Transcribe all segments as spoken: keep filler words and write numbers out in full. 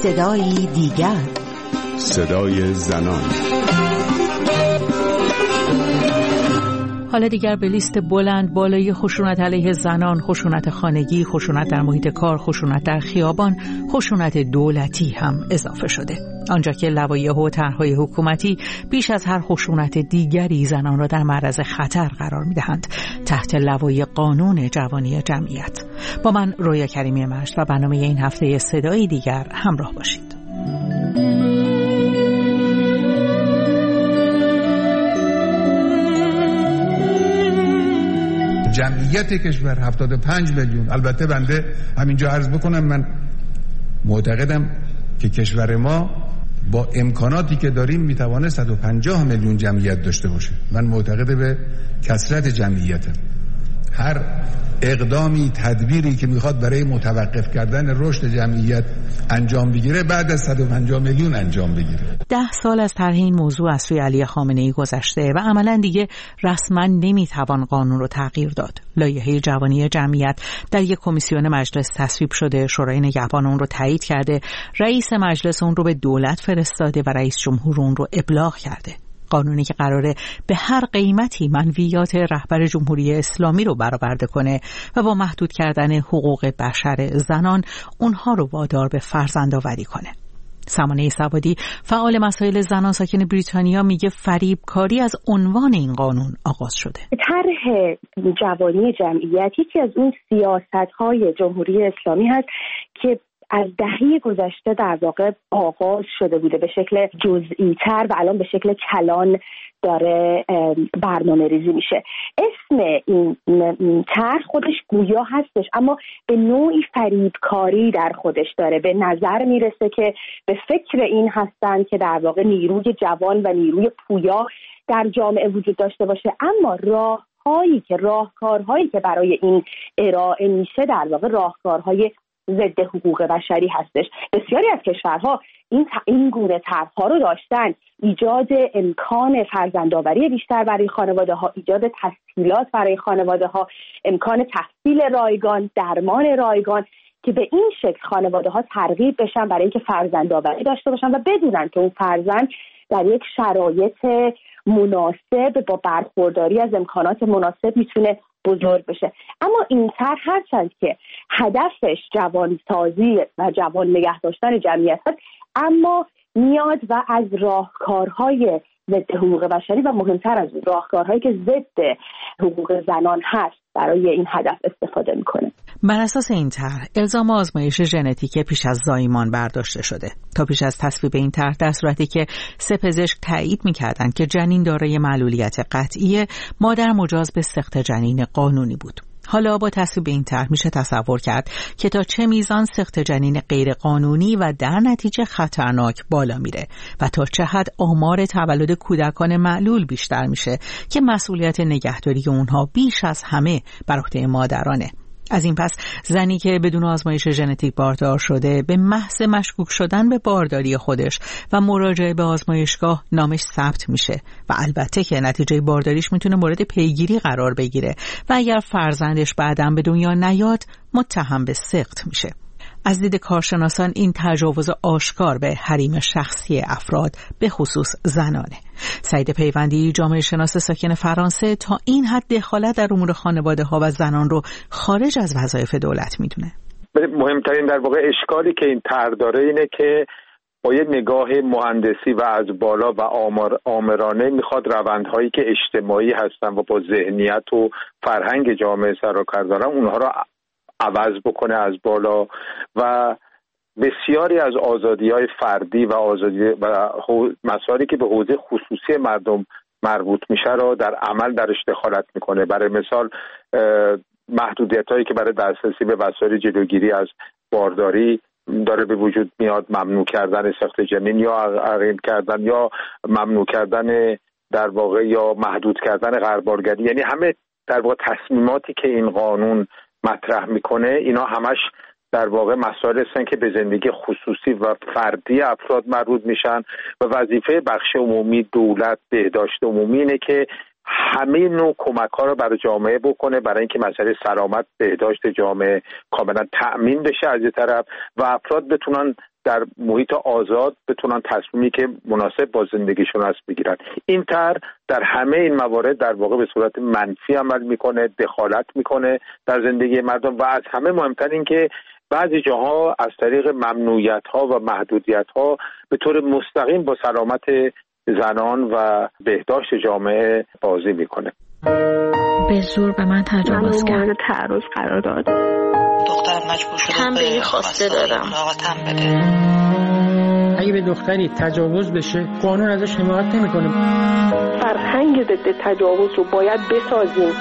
صدای دیگر، صدای زنان. حالا دیگر به لیست بلند بالای خشونت علیه زنان، خشونت خانگی، خشونت در محیط کار، خشونت در خیابان، خشونت دولتی هم اضافه شده. آنجا که لوایح و طرح‌های حکومتی بیش از هر خشونت دیگری زنان را در معرض خطر قرار می‌دهند تحت لوای قانون جوانی جمعیت. با من رویا کریمی مجد و برنامه این هفته صدای دیگر همراه باشید. جمعیت کشور هفتاد و پنج میلیون. البته بنده همینجا عرض بکنم من معتقدم که کشور ما با امکاناتی که داریم میتوانه صد و پنجاه میلیون جمعیت داشته باشه. من معتقد به کثرت جمعیتم. هر اقدامی، تدبیری که میخواد برای متوقف کردن رشد جمعیت انجام بگیره بعد از صد و پنجاه میلیون انجام بگیره. ده سال از طرح این موضوع از سوی علی خامنه‌ای گذشته و عملاً دیگه رسما نمیتوان قانون رو تغییر داد. لایحه جوانی جمعیت در یک کمیسیون مجلس تصویب شده، شورای نگهبان اون رو تایید کرده، رئیس مجلس اون رو به دولت فرستاده و رئیس جمهور اون رو ابلاغ کرده. قانونی که قراره به هر قیمتی منویات رهبر جمهوری اسلامی رو برآورده کنه و با محدود کردن حقوق بشر زنان اونها رو وادار به فرزندآوری کنه. سمانه سوادی فعال مسائل زنان ساکن بریتانیا میگه فریبکاری از عنوان این قانون آغاز شده. طرح جوانی جمعیت یکی از اون سیاست‌های جمهوری اسلامی هست که از دهه گذشته در واقع آغاز شده بوده به شکل جزئی تر و الان به شکل کلان داره برنامه ریزی میشه. اسم این طرح خودش گویا هستش اما به نوعی فریبکاری در خودش داره. به نظر میرسه که به فکر این هستن که در واقع نیروی جوان و نیروی پویا در جامعه وجود داشته باشه، اما راه هایی که راهکارهایی که برای این ارائه میشه در واقع راهکارهای ضد حقوق بشری هستش. بسیاری از کشورها این این گونه طرح‌ها رو داشتن، ایجاد امکان فرزندآوری بیشتر برای خانواده‌ها، ایجاد تسهیلات برای خانواده‌ها، امکان تحصیل رایگان، درمان رایگان که به این شکل خانواده‌ها ترغیب بشن برای اینکه فرزندآوری داشته باشن و بدونن که اون فرزند در یک شرایط مناسب با برخورداری از امکانات مناسب میتونه بزرگ بشه. اما این طرح هرچند که هدفش جوانسازی و جوان نگه داشتن جمعیت هست، اما میاد و از راهکارهای ضد حقوق بشری و مهمتر از راهکارهایی که ضد حقوق زنان هست برای این هدف استفاده میکنه. بر اساس این طرح الزام آزمایش ژنتیک پیش از زایمان برداشته شده. تا پیش از تصویب این طرح در صورتی که سه پزشک تایید میکردند که جنین دارای معلولیت قطعی، مادر مجاز به سقط جنین قانونی بود. حالا با تصویب این طرح میشه تصور کرد که تا چه میزان سقط جنین غیر قانونی و در نتیجه خطرناک بالا میره و تا چه حد آمار تولد کودکان معلول بیشتر میشه که مسئولیت نگهداری اونها بیش از همه بر عهده مادرانه. از این پس زنی که بدون آزمایش ژنتیک باردار شده به محض مشکوک شدن به بارداری خودش و مراجعه به آزمایشگاه نامش ثبت میشه و البته که نتیجه بارداریش میتونه مورد پیگیری قرار بگیره و اگر فرزندش بعداً به دنیا نیاد متهم به سقط میشه. از دید کارشناسان این تجاوز آشکار به حریم شخصی افراد به خصوص زنانه. سعید پیوندی جامعه شناس ساکن فرانسه تا این حد دخالت در امور خانواده ها و زنان رو خارج از وظایف دولت میدونه. مهمترین در واقع اشکالی که این طرح داره اینه که با یه نگاه مهندسی و از بالا و آمار آمرانه میخواد روندهایی که اجتماعی هستن و با ذهنیت و فرهنگ جامعه سر و کار دارن اونها رو عوض بکنه از بالا و بسیاری از آزادی‌های فردی و آزادی و مسائلی که به حوزه خصوصی مردم مربوط میشه رو در عمل درش دخالت میکنه. برای مثال محدودیت‌هایی که برای دسترسی به وسایل جلوگیری از بارداری داره به وجود میاد، ممنوع کردن سقط جنین یا عقیم کردن یا ممنوع کردن در واقع یا محدود کردن غربالگری، یعنی همه در واقع تصمیماتی که این قانون مطرح میکنه اینا همش در واقع مسائل هستن که به زندگی خصوصی و فردی افراد مربوط میشن و وظیفه بخش عمومی، دولت، بهداشت عمومی اینه که همه نوع کمک ها رو برای جامعه بکنه برای اینکه مسئله سلامت بهداشت جامعه کاملا تأمین بشه از یه طرف و افراد بتونن در محیط آزاد بتونن تصمیمی که مناسب با زندگیشون هست بگیرن. این طرح در همه این موارد در واقع به صورت منفی عمل میکنه، دخالت میکنه در زندگی مردم و از همه مهمتر این که بعضی جاها از طریق ممنوعیت‌ها و محدودیت‌ها به طور مستقیم با سلامت زنان و بهداشت جامعه بازی میکنه. به زور به من تجاوز کرد. من تعرض قرار داد. دختر مجبور شده تنبیهی خواسته دادم. اگه به دختری تجاوز بشه قانون ازش حمایت نمیکنه. فرهنگ ضد تجاوز رو باید بسازیم.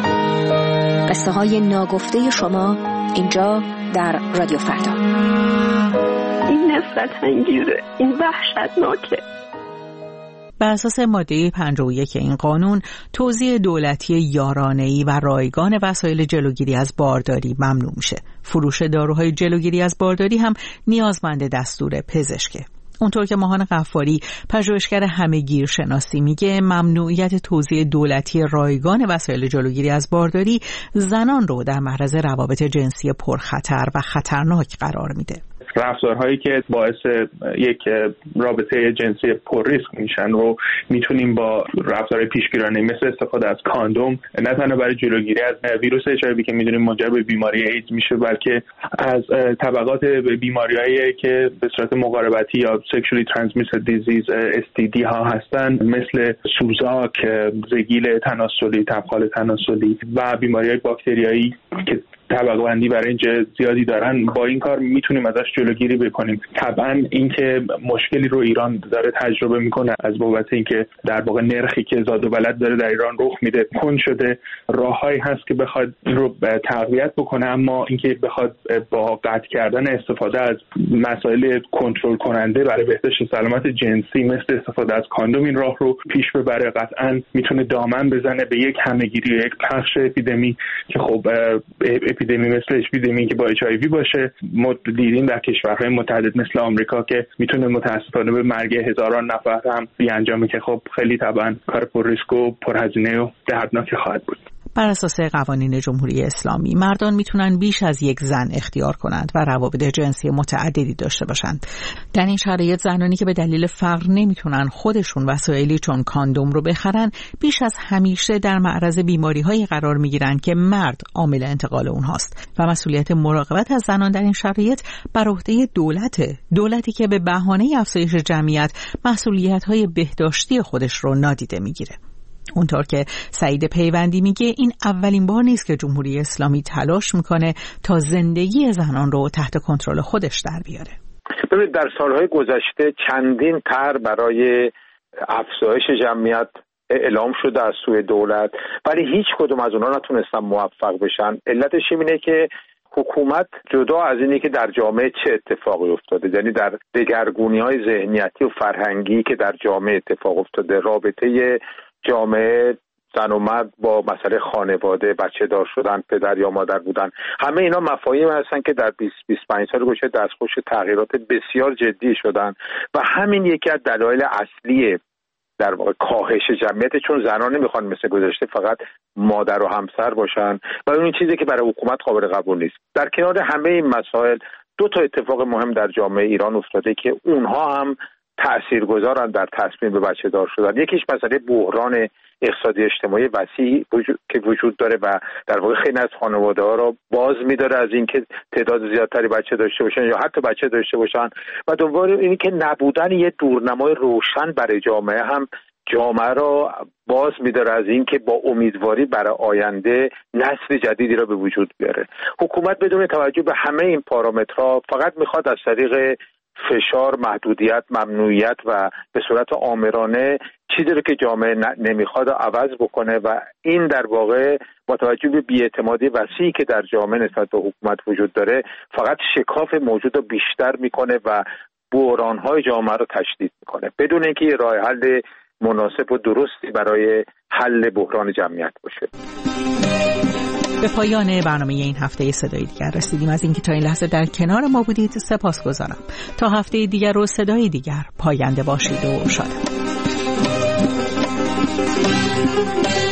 قصه های ناگفته شما اینجا در رادیو فردا. این نفرت انگیزه، این وحشتناکه. بر اساس ماده پنجاه و یک این قانون، توزیع دولتی یارانه‌ای و رایگان وسایل جلوگیری از بارداری ممنوع میشه. فروش داروهای جلوگیری از بارداری هم نیازمند دستور پزشکه. اونطور که ماهان غفاری، پژوهشگر همه‌گیر شناسی، میگه ممنوعیت توزیع دولتی رایگان وسایل جلوگیری از بارداری زنان رو در معرض روابط جنسی پرخطر و خطرناک قرار میده. رفتارهایی که باعث یک رابطه جنسی پر ریسک میشن رو میتونیم با رفتارهای پیشگیرانه مثل استفاده از کاندوم نه تنها برای جلوگیری از ویروس اچ آی وی که میدونیم منجر به بیماری ایدز میشه، بلکه از طبقات بیماریایی که به صورت مقاربتی یا sexually transmitted disease اس تی دی ها هستن، مثل سوزاک، زگیل تناسلی، تبخال تناسلی و بیماریهای باکتریایی که طبقه بندی برای اینجا زیادی دارن. با این کار میتونیم ازش جلوگیری بکنیم. طبعا اینکه مشکلی رو ایران داره تجربه میکنه از بابت اینکه در واقع نرخی که زاد و ولد داره در ایران رخ میده کند شده، راههایی هست که بخواد این رو تقویت بکنه، اما اینکه بخواد با قطع کردن استفاده از مسائل کنترل کننده برای بهداشت سلامت جنسی مثل استفاده از کاندوم این راه رو پیش ببره، قطعا میتونه دامن بزنه به یک همه‌گیری، یک پخش اپیدمی که خب اپیدمی مثل اپیدمی که با اچ آی وی باشه. ما دیدیم در کشورهای متعدد مثل آمریکا که میتونه متاسفانه به مرگ هزاران نفر هم بیانجامه که خب خیلی طبعا کار پر ریسک و پرهزینه و دردناک خواهد بود. بر اساس قوانین جمهوری اسلامی مردان میتونن بیش از یک زن اختیار کنند و روابط جنسی متعددی داشته باشند. در این شرایط زنانی که به دلیل فقر نمیتونن خودشون وسایلی چون کاندوم رو بخرن بیش از همیشه در معرض بیماری‌هایی قرار میگیرن که مرد عامل انتقال اونهاست و مسئولیت مراقبت از زنان در این شرایط بر عهده دولته. دولتی که به بهانه افزایش جمعیت مسئولیت‌های بهداشتی خودش رو نادیده میگیره. اونطور که سعید پیوندی میگه این اولین بار نیست که جمهوری اسلامی تلاش میکنه تا زندگی زنان رو تحت کنترل خودش در بیاره. ببینید در سالهای گذشته چندین طرح برای افزایش جمعیت اعلام شده از سوی دولت، ولی هیچ کدوم از اونها نتونستن موفق بشن. علتش اینه که حکومت جدا از اینی که در جامعه چه اتفاقی افتاده، یعنی در دگرگونی‌های ذهنیتی و فرهنگی که در جامعه اتفاق افتاده، رابطه جامعه زن و مرد با مسئله خانواده، بچه دار شدن، پدر یا مادر بودن، همه اینا مفاهیم هستن که در بیست بیست و پنج سال گذشته دستخوش تغییرات بسیار جدی شدن و همین یکی از دلایل اصلی در واقع کاهش جمعیت، چون زنان نمیخوان مثل گذشته فقط مادر و همسر باشن و اون چیزی که برای حکومت قابل قبول نیست. در کنار همه این مسائل دو تا اتفاق مهم در جامعه ایران افتاده که اونها هم تاثیرگذارن در تصمیم به بچه دار شدن. یکیش مسئله بحران اقتصادی اجتماعی وسیعی وجود که وجود داره و در واقع خیلی از خانواده‌ها رو باز می‌داره از اینکه تعداد زیادتری بچه داشته باشن یا حتی بچه داشته باشن، و دوباره اینی که نبودن یه دورنمای روشن برای جامعه هم جامعه رو باز می‌داره از اینکه با امیدواری برای آینده نسل جدیدی رو به وجود بیاره. حکومت بدون توجه به همه این پارامترها فقط می‌خواد از طریق فشار، محدودیت، ممنوعیت و به صورت آمرانه چیزی رو که جامعه نمیخواد عوض بکنه و این در واقع با توجه به بی‌اعتمادی وسیعی که در جامعه نسبت به حکومت وجود داره فقط شکاف موجود رو بیشتر میکنه و بحران‌های جامعه رو تشدید میکنه بدون اینکه یه راه حل مناسب و درستی برای حل بحران جمعیت باشه. به پایان برنامه این هفته صدای دیگر رسیدیم. از اینکه تا این لحظه در کنار ما بودید سپاسگزارم. تا هفته دیگر و صدای دیگر پاینده باشید و شاد.